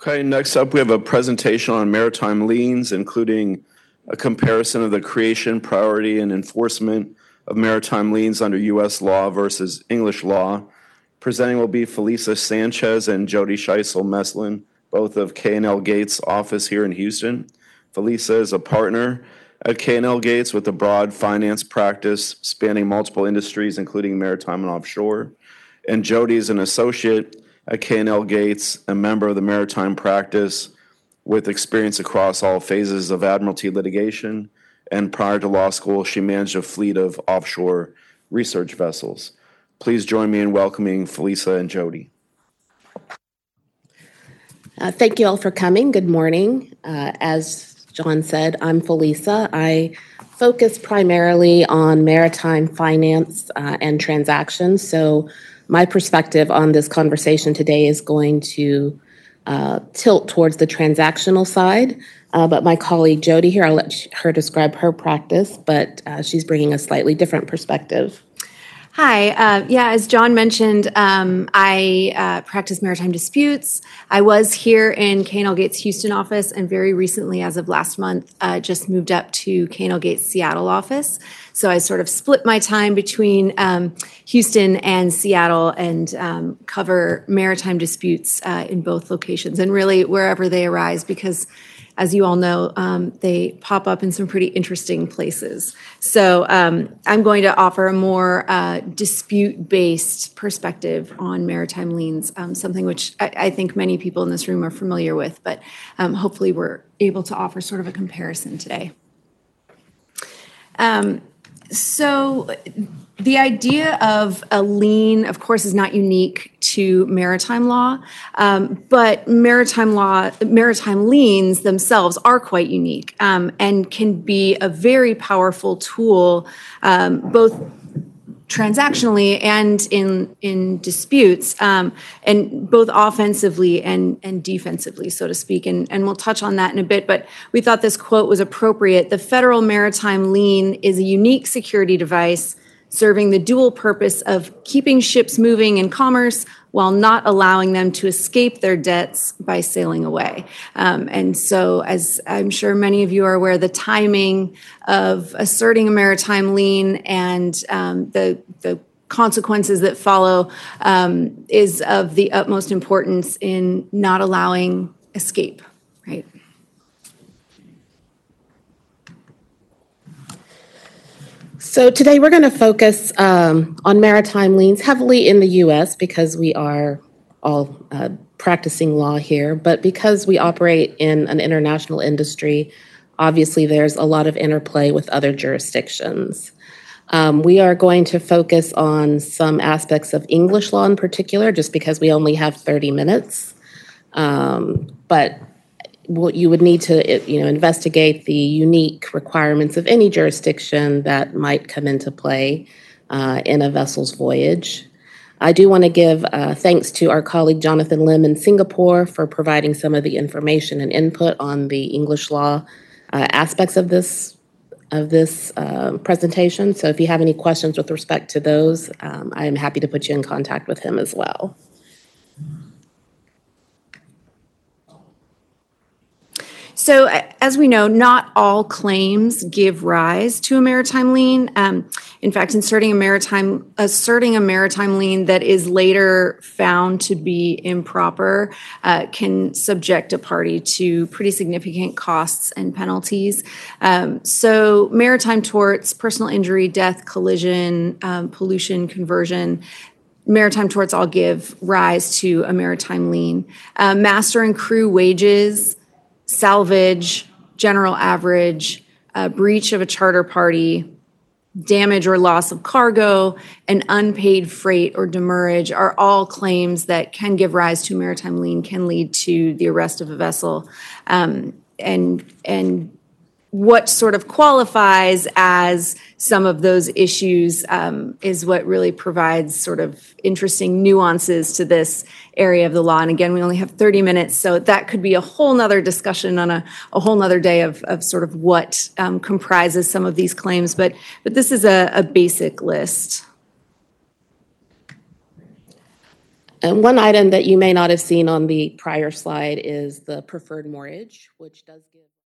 Okay, next up, we have a presentation on maritime liens, including a comparison of the creation, priority, and enforcement of maritime liens under U.S. law versus English law. Presenting will be Felisa Sanchez and Jody Scheisel-Meslin, both of K&L Gates office here in Houston. Felisa is a partner at K&L Gates with a broad finance practice spanning multiple industries, including maritime and offshore. And Jody is an associate at K&L Gates, a member of the maritime practice with experience across all phases of admiralty litigation. And prior to law school, she managed a fleet of offshore research vessels. Please join me in welcoming Felisa and Jody. Thank you all for coming. Good morning. As John said, I'm Felisa. I focus primarily on maritime finance and transactions. So my perspective on this conversation today is going to tilt towards the transactional side. But my colleague Jody here, I'll let her describe her practice, but she's bringing a slightly different perspective. Hi. As John mentioned, I practice maritime disputes. I was here in K&L Gates Houston office, and very recently, as of last month, just moved up to K&L Gates Seattle office. So I sort of split my time between Houston and Seattle and cover maritime disputes in both locations and really wherever they arise, because as you all know, they pop up in some pretty interesting places. So I'm going to offer a more dispute-based perspective on maritime liens, something which I think many people in this room are familiar with, but hopefully we're able to offer sort of a comparison today. So the idea of a lien, of course, is not unique to maritime law, but maritime liens themselves are quite unique and can be a very powerful tool, both transactionally and in disputes, and both offensively and defensively, so to speak. And we'll touch on that in a bit, but we thought this quote was appropriate. The federal maritime lien is a unique security device serving the dual purpose of keeping ships moving in commerce while not allowing them to escape their debts by sailing away. And so, as I'm sure many of you are aware, the timing of asserting a maritime lien and the consequences that follow is of the utmost importance in not allowing escape, right? So today we're going to focus on maritime liens heavily in the U.S. because we are all practicing law here, but because we operate in an international industry, obviously there's a lot of interplay with other jurisdictions. We are going to focus on some aspects of English law in particular, just because we only have 30 minutes. But you would need to, investigate the unique requirements of any jurisdiction that might come into play in a vessel's voyage. I do want to give thanks to our colleague Jonathan Lim in Singapore for providing some of the information and input on the English law aspects of this presentation. So if you have any questions with respect to those, I am happy to put you in contact with him as well. So as we know, not all claims give rise to a maritime lien. In fact, asserting a maritime lien that is later found to be improper can subject a party to pretty significant costs and penalties. So maritime torts, personal injury, death, collision, pollution, conversion, maritime torts all give rise to a maritime lien. Master and crew wages, salvage, general average, breach of a charter party, damage or loss of cargo, and unpaid freight or demurrage are all claims that can give rise to a maritime lien, can lead to the arrest of a vessel. And what sort of qualifies as some of those issues is what really provides sort of interesting nuances to this area of the law. And again, we only have 30 minutes, so that could be a whole nother discussion on a whole nother day of sort of what comprises some of these claims. But this is a basic list. And one item that you may not have seen on the prior slide is the preferred mortgage, which does give